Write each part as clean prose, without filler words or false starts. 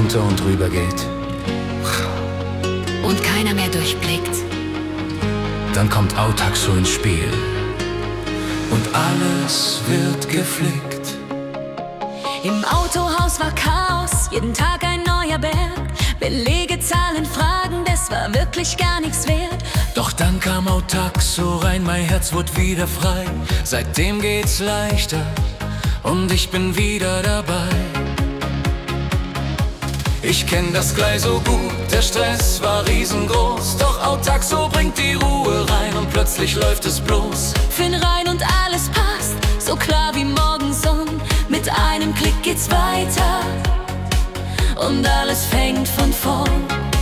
drunter und drüber geht und keiner mehr durchblickt, dann kommt Autaxo ins Spiel und alles wird geflickt. Im Autohaus war Chaos, jeden Tag ein neuer Berg. Belege, Zahlen, Fragen, das war wirklich gar nichts wert. Doch dann kam Autaxo rein, mein Herz wurde wieder frei. Seitdem geht's leichter und ich bin wieder dabei. Ich kenn das Gleis so gut, der Stress war riesengroß. Doch Autaxo bringt die Ruhe rein und plötzlich läuft es bloß. Finn rein und alles passt, so klar wie Morgensonn. Mit einem Klick geht's weiter und alles fängt von vorn.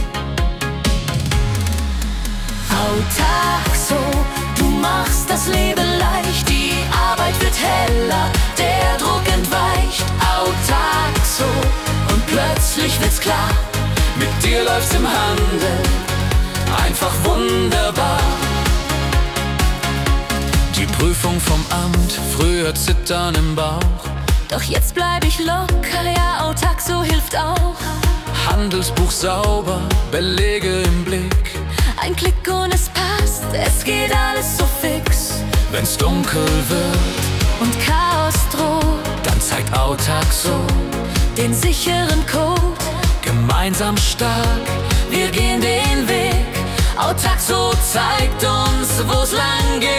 Autaxo, du machst das Leben leicht, die Arbeit wird heller, der Druck entweicht. Autaxo, und plötzlich wird's klar, mit dir läuft's im Handel einfach wunderbar. Die Prüfung vom Amt, früher Zittern im Bauch, doch jetzt bleib ich locker, ja, Autaxo hilft auch. Handelsbuch sauber, Belege im Blick, ein Klick und es passt, es geht alles so fix. Wenn's dunkel wird und Chaos droht, dann zeigt Autaxo den sicheren Code. Gemeinsam stark, wir gehen den Weg. Autaxo zeigt uns, wo's lang geht.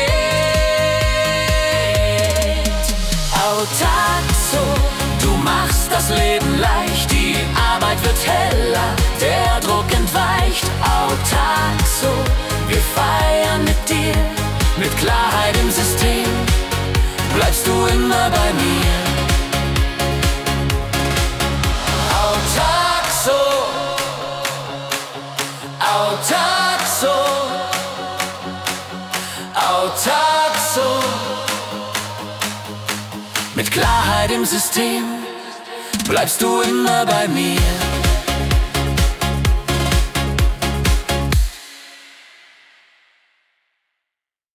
Autaxo, du machst das Leben leicht, die Arbeit wird heller, der Druck entweicht. Autaxo, wir feiern mit dir, mit Klarheit im System, bleibst du immer bei mir. Autaxo, Autaxo, Autaxo, mit Klarheit im System, bleibst du immer bei mir.